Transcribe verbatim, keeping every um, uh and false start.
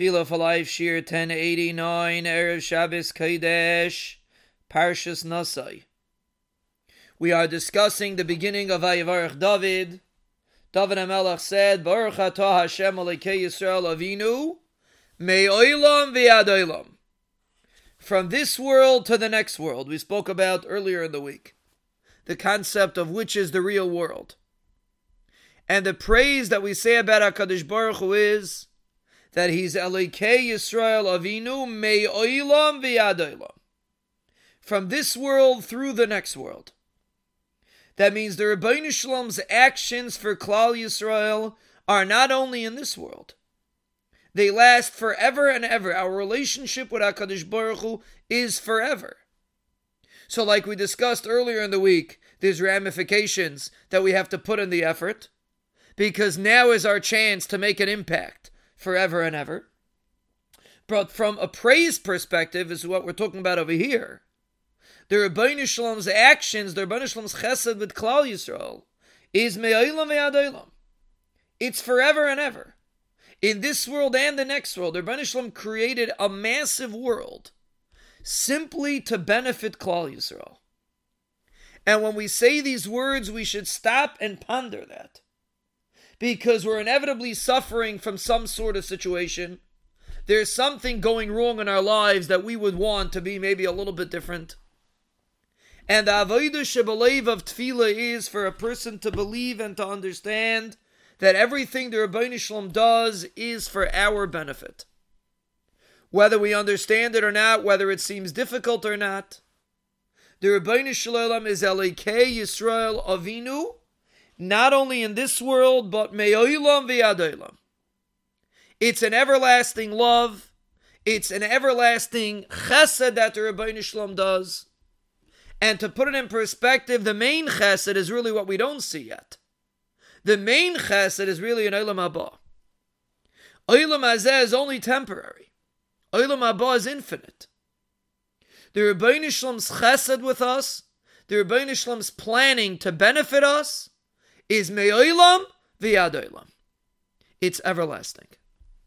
Tefillah for Life, Shir ten eighty-nine, Erev Shabbos Kodesh, Parshas Nasai. We are discussing the beginning of Vayivarech David. David HaMelech said, Baruch atah Hashem Elokei Yisrael Avinu, me'olam v'ad olam. From this world to the next world. We spoke about earlier in the week the concept of which is the real world. And the praise that we say about HaKadosh Baruch Hu is that He's Elokei Yisrael Avinu me'olam v'ad olam. From this world through the next world. That means the Rebbeinu Shalom's actions for Klal Yisrael are not only in this world. They last forever and ever. Our relationship with HaKadosh Baruch Hu is forever. So like we discussed earlier in the week, there's ramifications that we have to put in the effort, because now is our chance to make an impact forever and ever. But from a praise perspective, is what we're talking about over here. The Rebbeinu Shalom's actions, the Rebbeinu Shalom's chesed with Klal Yisrael, is me'olam ve'ad olam. It's forever and ever. In this world and the next world, the Rebbeinu Shalom created a massive world simply to benefit Klal Yisrael. And when we say these words, we should stop and ponder that. Because we're inevitably suffering from some sort of situation. There's something going wrong in our lives that we would want to be maybe a little bit different. And the avodah shebalev of tefillah is for a person to believe and to understand that everything the Rebbeinu Shalom does is for our benefit. Whether we understand it or not, whether it seems difficult or not, the Rebbeinu Shalom is Elokei Yisrael Avinu, not only in this world, but me'olam v'ad olam. It's an everlasting love. It's an everlasting chesed that the Rebbeinu Shalom does. And to put it in perspective, the main chesed is really what we don't see yet. The main chesed is really an olam haba. Olam hazeh is only temporary. Olam haba is infinite. The Rebbeinu Shalom's chesed with us, the Rebbeinu Shalom's planning to benefit us, is me'olam v'ad olam. It's everlasting.